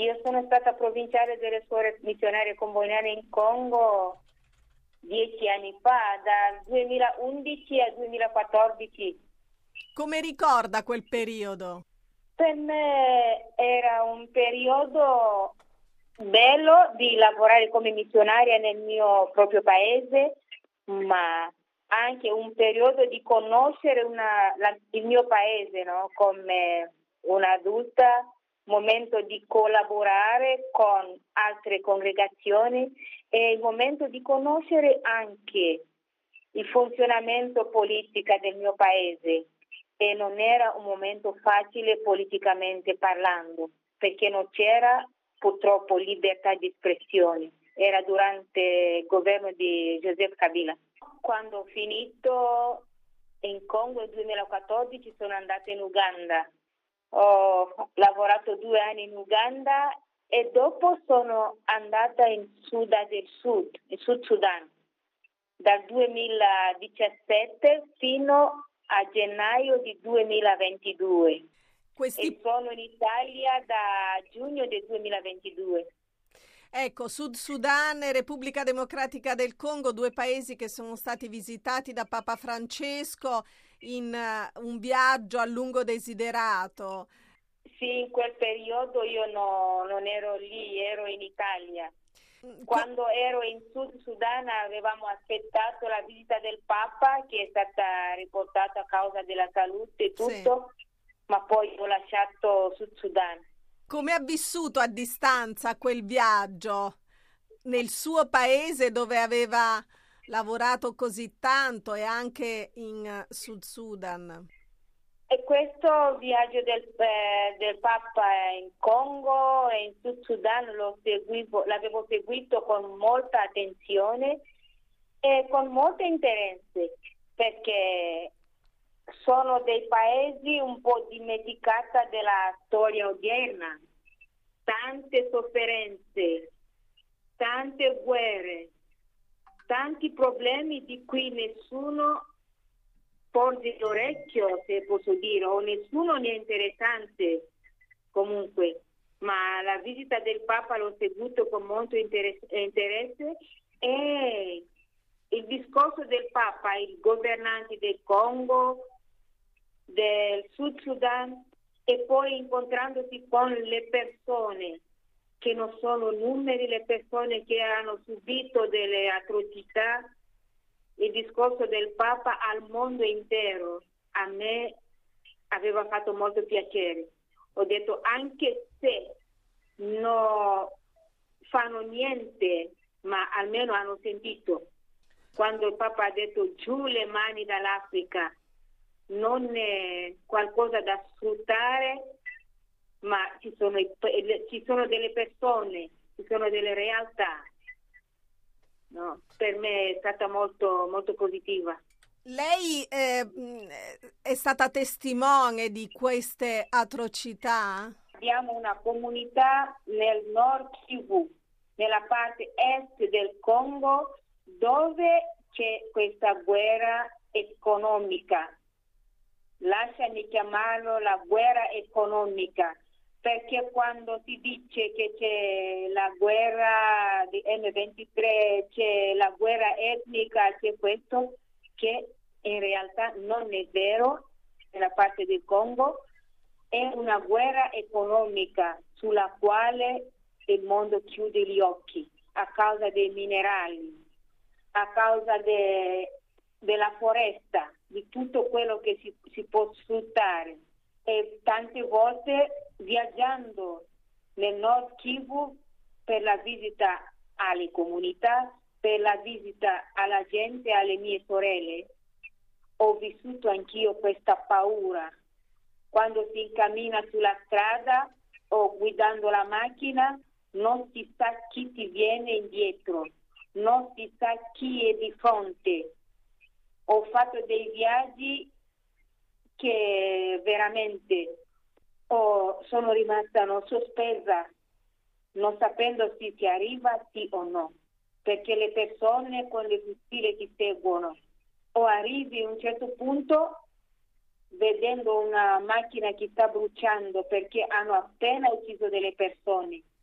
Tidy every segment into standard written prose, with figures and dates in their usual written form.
Io sono stata provinciale delle suore missionarie comboniane in Congo 10 anni fa, dal 2011 al 2014. Come ricorda quel periodo? Per me era un periodo bello di lavorare come missionaria nel mio proprio paese, ma anche un periodo di conoscere il mio paese, no? Come un'adulta, momento di collaborare con altre congregazioni e il momento di conoscere anche il funzionamento politico del mio paese. E non era un momento facile politicamente parlando, perché non c'era purtroppo libertà di espressione. Era durante il governo di Joseph Kabila. Quando ho finito in Congo nel 2014 sono andata in Uganda. Ho lavorato 2 anni in Uganda e dopo sono andata in Sudan del Sud, in Sud Sudan, dal 2017 fino a gennaio di 2022. E sono in Italia da giugno del 2022. Ecco, Sud Sudan e Repubblica Democratica del Congo, 2 paesi che sono stati visitati da Papa Francesco in un viaggio a lungo desiderato. Sì, in quel periodo io non ero lì, ero in Italia. Quando ero in Sud Sudan avevamo aspettato la visita del Papa, che è stata riportata a causa della salute e tutto, sì. Ma poi ho lasciato Sud Sudan. Come ha vissuto a distanza quel viaggio nel suo paese dove aveva lavorato così tanto e anche in Sud Sudan? E questo viaggio del Papa in Congo e in Sud Sudan l'avevo seguito con molta attenzione e con molto interesse, perché sono dei paesi un po' dimenticati della storia odierna. Tante sofferenze, tante guerre, tanti problemi di cui nessuno porge l'orecchio, se posso dire, o nessuno ne è interessante comunque. Ma la visita del Papa l'ho seguito con molto interesse e il discorso del Papa, i governanti del Congo, del Sud Sudan, e poi incontrandosi con le persone che non sono numeri, le persone che hanno subito delle atrocità, il discorso del Papa al mondo intero a me aveva fatto molto piacere. Ho detto, anche se non fanno niente, ma almeno hanno sentito. Quando il Papa ha detto giù le mani dall'Africa, non è qualcosa da sfruttare, ma ci sono delle persone, ci sono delle realtà. No, per me è stata molto, molto positiva. Lei è stata testimone di queste atrocità? Abbiamo una comunità nel Nord Kivu, nella parte est del Congo, dove c'è questa guerra economica. Lasciami chiamarlo la guerra economica, perché quando si dice che c'è la guerra di M23, c'è la guerra etnica, c'è questo, che in realtà non è vero nella parte del Congo, è una guerra economica sulla quale il mondo chiude gli occhi a causa dei minerali, a causa della foresta, di tutto quello che si può sfruttare. E tante volte viaggiando nel Nord Kivu per la visita alle comunità, per la visita alla gente, alle mie sorelle, ho vissuto anch'io questa paura. Quando si cammina sulla strada o guidando la macchina, non si sa chi ti viene indietro, non si sa chi è di fronte. Ho fatto dei viaggi che veramente sono rimasta sospesa, non sapendo se si arriva sì o no, perché le persone con le fucile ti seguono, o arrivi a un certo punto vedendo una macchina che sta bruciando perché hanno appena ucciso delle persone,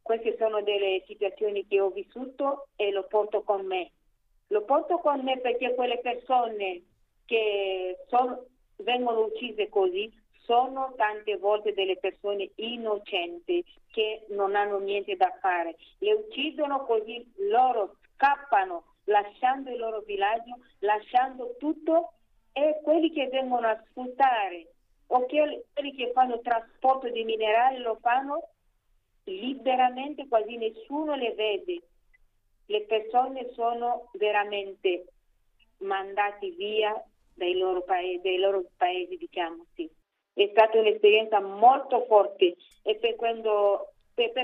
Queste sono delle situazioni che ho vissuto e lo porto con me. Lo porto con me perché quelle persone che vengono uccise così sono tante volte delle persone innocenti che non hanno niente da fare. Le uccidono così, loro scappano lasciando il loro villaggio, lasciando tutto, e quelli che vengono a sfruttare o quelli che fanno trasporto di minerali lo fanno liberamente, quasi nessuno le vede. Le persone sono veramente mandate via dai loro paesi, diciamo, sì. È stata un'esperienza molto forte, e per quello,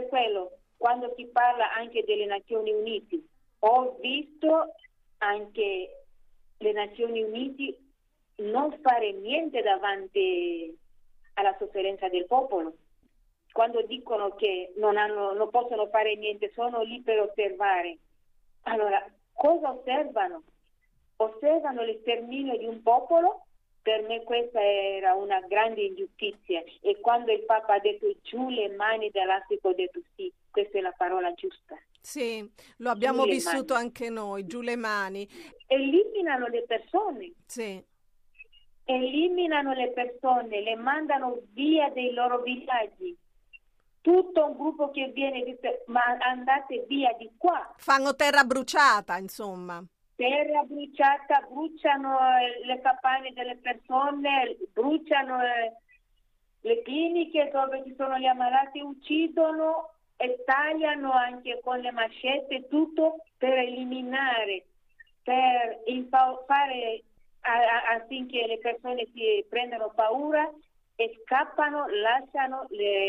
quando si parla anche delle Nazioni Unite, ho visto anche le Nazioni Unite non fare niente davanti alla sofferenza del popolo. Quando dicono che non possono fare niente, sono lì per osservare. Allora, cosa osservano? Osservano l'esterminio di un popolo? Per me questa era una grande ingiustizia, e quando il Papa ha detto giù le mani dall'Africa, ho detto sì, questa è la parola giusta. Sì, lo abbiamo vissuto anche noi, giù le mani. Eliminano le persone. Sì. Eliminano le persone, le mandano via dai loro villaggi. Tutto un gruppo che viene, dice, ma andate via di qua. Fanno terra bruciata, insomma. Terra bruciata, bruciano le capanne delle persone, bruciano le cliniche dove ci sono gli ammalati, uccidono e tagliano anche con le macete tutto per eliminare, per fare affinché le persone si prendano paura e scappano, lasciano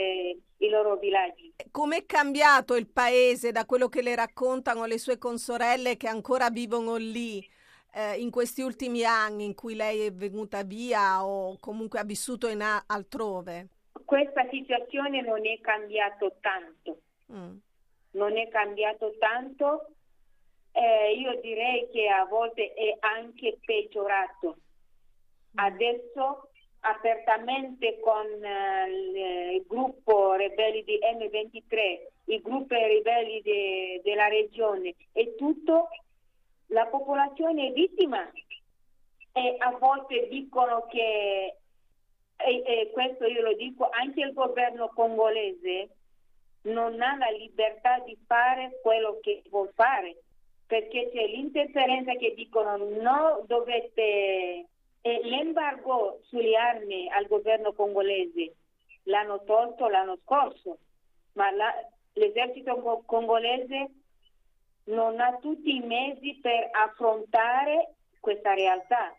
i loro villaggi. Com'è cambiato il paese da quello che le raccontano le sue consorelle che ancora vivono lì in questi ultimi anni in cui lei è venuta via o comunque ha vissuto altrove? Questa situazione non è cambiato tanto. Non è cambiato tanto. Io direi che a volte è anche peggiorato. Adesso apertamente con il gruppo ribelli di M23, i gruppi ribelli della regione e tutto, la popolazione è vittima, e a volte dicono che, e questo io lo dico, anche il governo congolese non ha la libertà di fare quello che vuol fare, perché c'è l'interferenza che dicono no, dovete... E l'embargo sulle armi al governo congolese l'hanno tolto l'anno scorso, ma l'esercito congolese non ha tutti i mezzi per affrontare questa realtà,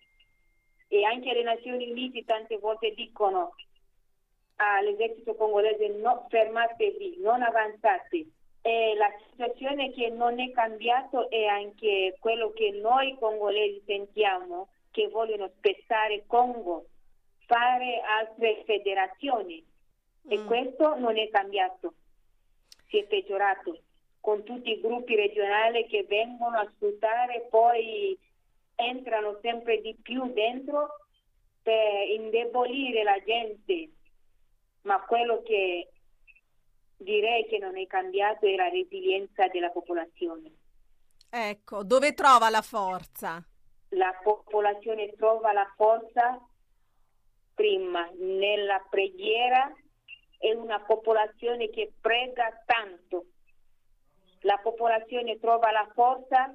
e anche le Nazioni Unite tante volte dicono all'esercito congolese no, fermatevi, non avanzate. E la situazione che non è cambiato è anche quello che noi congolesi sentiamo, che vogliono spezzare Congo, fare altre federazioni, e questo non è cambiato, si è peggiorato, con tutti i gruppi regionali che vengono a sfruttare, poi entrano sempre di più dentro per indebolire la gente, ma quello che direi che non è cambiato è la resilienza della popolazione. Ecco, dove trova la forza? La popolazione trova la forza prima nella preghiera, è una popolazione che prega tanto. La popolazione trova la forza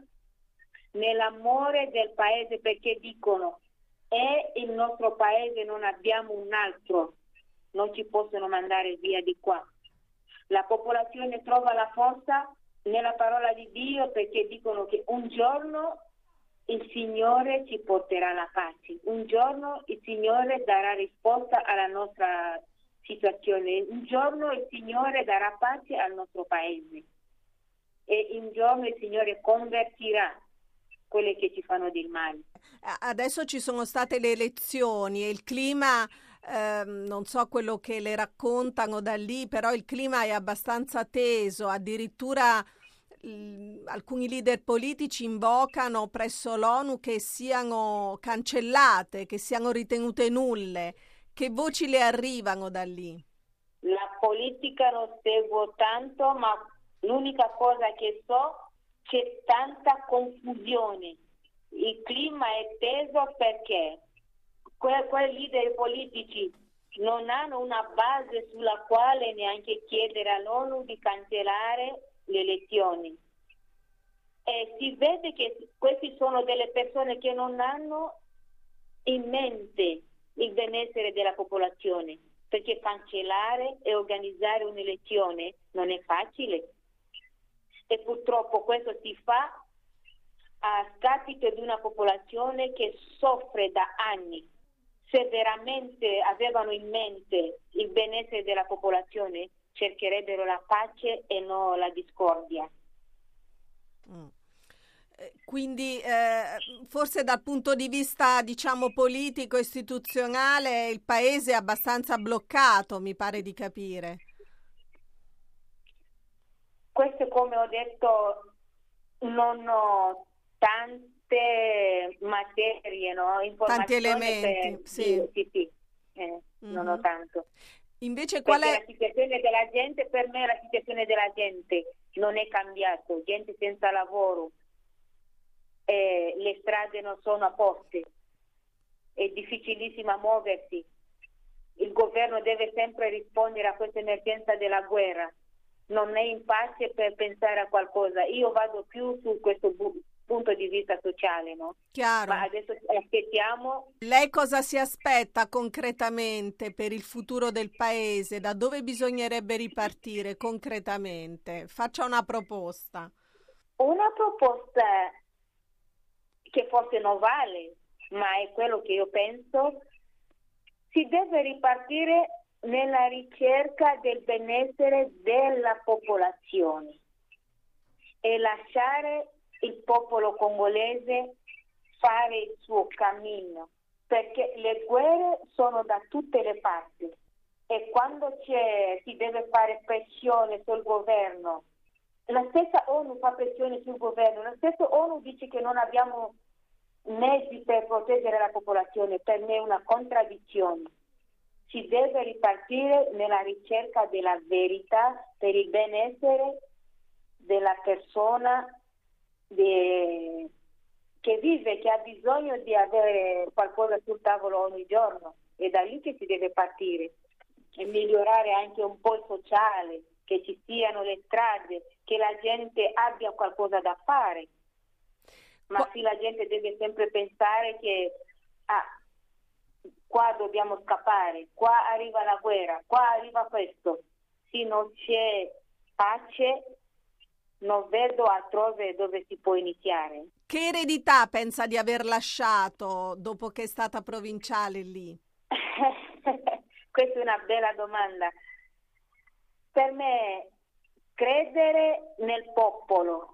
nell'amore del paese, perché dicono è il nostro paese, non abbiamo un altro, non ci possono mandare via di qua. La popolazione trova la forza nella parola di Dio, perché dicono che un giorno il Signore ci porterà la pace, un giorno il Signore darà risposta alla nostra situazione, un giorno il Signore darà pace al nostro paese, e un giorno il Signore convertirà quelle che ci fanno del male. Adesso ci sono state le elezioni e il clima, non so quello che le raccontano da lì, però il clima è abbastanza teso, addirittura alcuni leader politici invocano presso l'ONU che siano cancellate, che siano ritenute nulle. Che voci le arrivano da lì? La politica non seguo tanto, ma l'unica cosa che so, c'è tanta confusione. Il clima è teso perché quei leader politici non hanno una base sulla quale neanche chiedere all'ONU di cancellare le elezioni. E si vede che questi sono delle persone che non hanno in mente il benessere della popolazione, perché cancellare e organizzare un'elezione non è facile. E purtroppo questo si fa a scapito di una popolazione che soffre da anni. Se veramente avevano in mente il benessere della popolazione, cercherebbero la pace e non la discordia. Quindi forse dal punto di vista, diciamo, politico, istituzionale, il paese è abbastanza bloccato, mi pare di capire. Questo, come ho detto, non ho tante materie, no? Tanti Informazioni elementi, sì. sì. Non ho tanto. Invece qual Perché è? la situazione della gente, per me la situazione della gente non è cambiata, gente senza lavoro, le strade non sono a posto, è difficilissimo muoversi, il governo deve sempre rispondere a questa emergenza della guerra, non è in pace per pensare a qualcosa. Io vado più su questo punto di vista sociale, no? Chiaro. Ma adesso aspettiamo. Lei cosa si aspetta concretamente per il futuro del paese? Da dove bisognerebbe ripartire concretamente? Faccia una proposta. Una proposta che forse non vale, ma è quello che io penso, si deve ripartire nella ricerca del benessere della popolazione e lasciare il popolo congolese fare il suo cammino, perché le guerre sono da tutte le parti e quando si deve fare pressione sul governo, la stessa ONU fa pressione sul governo, la stessa ONU dice che non abbiamo mezzi per proteggere la popolazione. Per me è una contraddizione. Si deve ripartire nella ricerca della verità per il benessere della persona che vive, che ha bisogno di avere qualcosa sul tavolo ogni giorno. È da lì che si deve partire e migliorare anche un po' il sociale, che ci siano le strade, che la gente abbia qualcosa da fare. Ma sì, la gente deve sempre pensare che qua dobbiamo scappare, qua arriva la guerra, qua arriva questo. Se non c'è pace, non vedo altrove dove si può iniziare. Che eredità pensa di aver lasciato dopo che è stata provinciale lì? Questa è una bella domanda. Per me, credere nel popolo.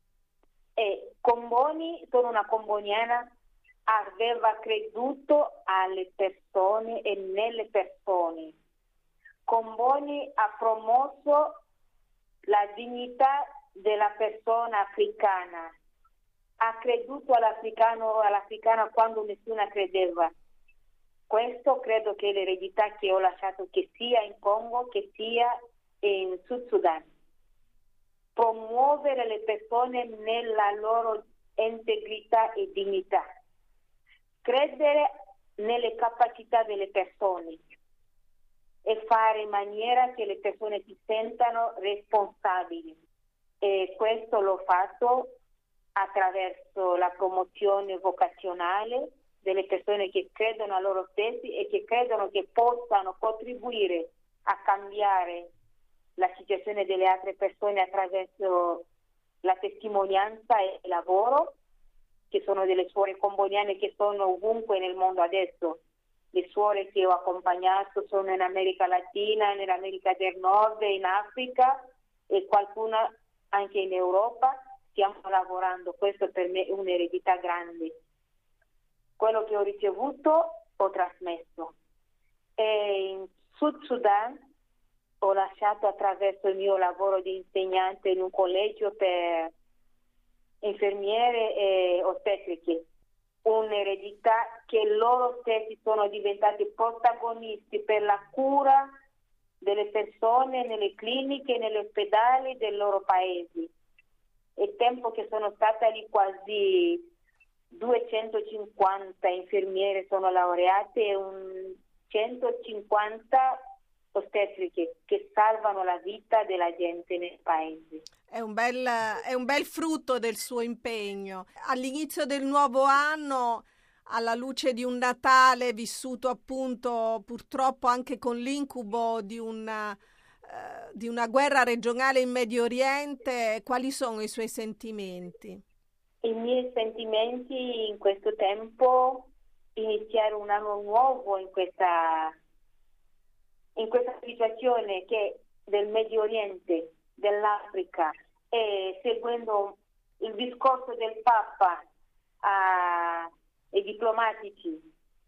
E Comboni, sono una comboniana, aveva creduto alle persone e nelle persone. Comboni ha promosso la dignità della persona africana, ha creduto all'africana quando nessuno credeva. Questo credo che è l'eredità che ho lasciato, che sia in Congo, che sia in Sud Sudan. Promuovere le persone nella loro integrità e dignità, credere nelle capacità delle persone e fare in maniera che le persone si sentano responsabili. E questo l'ho fatto attraverso la promozione vocazionale delle persone che credono a loro stessi e che credono che possano contribuire a cambiare la situazione delle altre persone attraverso la testimonianza e il lavoro, che sono delle suore comboniane che sono ovunque nel mondo adesso. Le suore che ho accompagnato sono in America Latina, nell'America del Nord, in Africa e qualcuna anche in Europa. Stiamo lavorando, questo per me è un'eredità grande. Quello che ho ricevuto ho trasmesso. E in Sud Sudan ho lasciato attraverso il mio lavoro di insegnante in un collegio per infermiere e ostetriche, un'eredità che loro stessi sono diventati protagonisti per la cura delle persone nelle cliniche e negli ospedali dei loro paesi. È tempo che sono stata lì quasi 250 infermiere sono laureate e 150 ostetriche che salvano la vita della gente nei paesi. È un bel frutto del suo impegno. All'inizio del nuovo anno, alla luce di un Natale vissuto appunto purtroppo anche con l'incubo di una guerra regionale in Medio Oriente, quali sono i suoi sentimenti? I miei sentimenti in questo tempo, iniziare un anno nuovo in questa situazione che del Medio Oriente, dell'Africa, e seguendo il discorso del Papa ai diplomatici,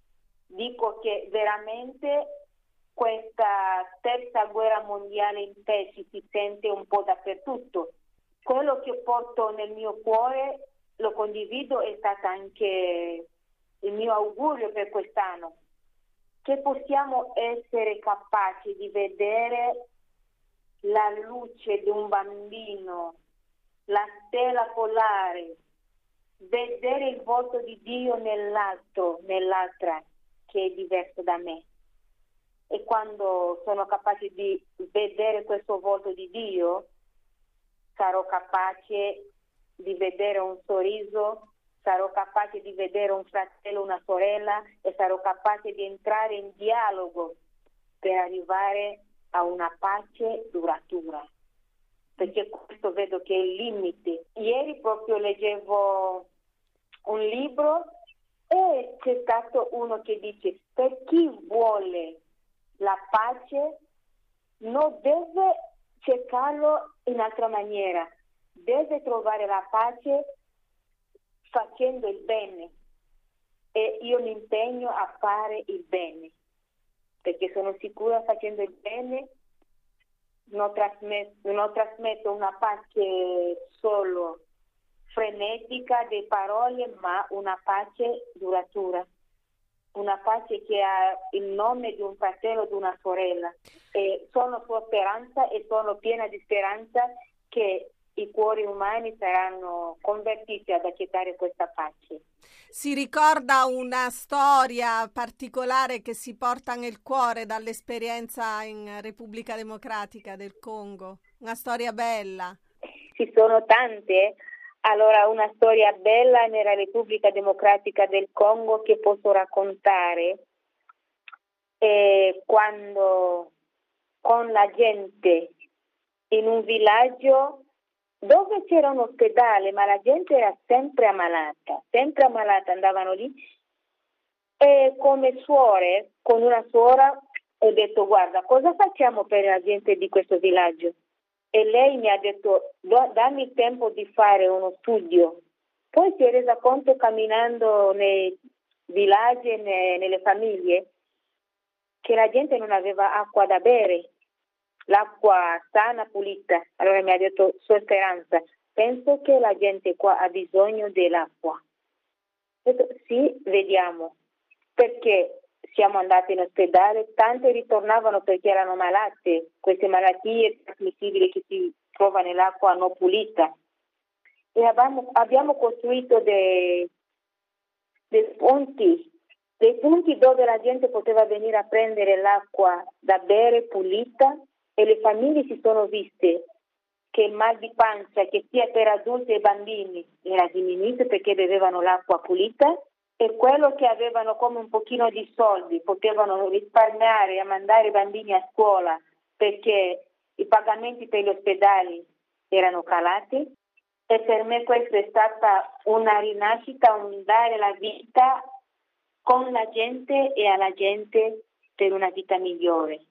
dico che veramente questa terza guerra mondiale in sé si sente un po' dappertutto. Quello che porto nel mio cuore, lo condivido, è stato anche il mio augurio per quest'anno, che possiamo essere capaci di vedere la luce di un bambino, la stella polare, vedere il volto di Dio nell'altra che è diverso da me. E quando sono capace di vedere questo volto di Dio, sarò capace di vedere un sorriso, sarò capace di vedere un fratello, una sorella, e sarò capace di entrare in dialogo per arrivare a una pace duratura. Perché questo vedo che è il limite. Ieri proprio leggevo un libro e c'è stato uno che dice: per chi vuole la pace non deve cercarlo in altra maniera, deve trovare la pace facendo il bene, e io mi impegno a fare il bene, perché sono sicura facendo il bene non trasmetto una pace solo frenetica di parole, ma una pace duratura, una pace che ha il nome di un fratello, di una sorella. E sono sua speranza e sono piena di speranza che i cuori umani saranno convertiti ad accettare questa pace. Si ricorda una storia particolare che si porta nel cuore dall'esperienza in Repubblica Democratica del Congo? Una storia bella? Ci sono tante. Allora, una storia bella nella Repubblica Democratica del Congo che posso raccontare è quando con la gente in un villaggio dove c'era un ospedale, ma la gente era sempre ammalata, andavano lì. E come suore, con una suora, ho detto: guarda, cosa facciamo per la gente di questo villaggio? E lei mi ha detto: dammi il tempo di fare uno studio. Poi si è resa conto, camminando nei villaggi e nelle famiglie, che la gente non aveva acqua da bere, l'acqua sana, pulita. Allora mi ha detto: sua Speranza, penso che la gente qua ha bisogno dell'acqua. Ho detto: sì, vediamo. Perché siamo andati in ospedale, tante ritornavano perché erano malate, queste malattie trasmissibili che si trovano nell'acqua non pulita. E abbiamo costruito dei punti dove la gente poteva venire a prendere l'acqua da bere pulita, e le famiglie si sono viste che il mal di pancia, che sia per adulti e bambini, era diminuito perché bevevano l'acqua pulita, e quello che avevano come un pochino di soldi potevano risparmiare a mandare i bambini a scuola perché i pagamenti per gli ospedali erano calati. E per me questa è stata una rinascita, un dare la vita con la gente e alla gente per una vita migliore.